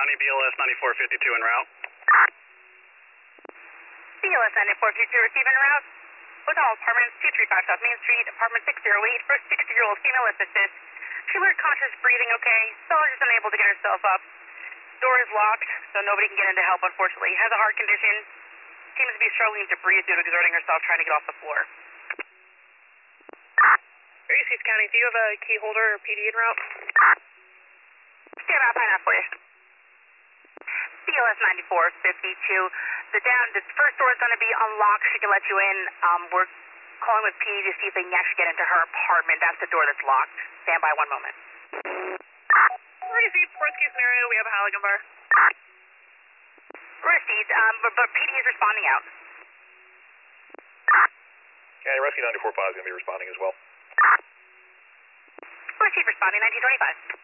County, BLS 9452 en route. BLS 9452 receive en route. Hotel Apartments 235 South Main Street, apartment 608 for 60-year-old female assistant. She alert conscious breathing okay, still just unable to get herself up. Door is locked, so nobody can get in to help, unfortunately. Has a heart condition. Seems to be struggling to breathe due to exerting herself trying to get off the floor. Gracie County, do you have a key holder or PD en route? Yeah, I'll find out for you. BLS 9452. The first door is going to be unlocked. She can let you in. We're calling with PD to see if they can actually get into her apartment. That's the door that's locked. Stand by one moment. Received, worst case scenario, we have a Halligan bar. Received, but PD is responding out. County Rescue 94.5 is going to be responding as well. Received, responding 1925.